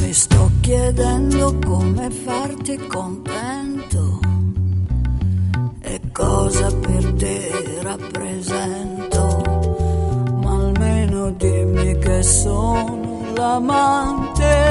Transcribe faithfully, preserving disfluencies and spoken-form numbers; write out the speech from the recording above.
Mi sto chiedendo come farti contento e cosa per te rappresento, ma almeno dimmi che sono l'amante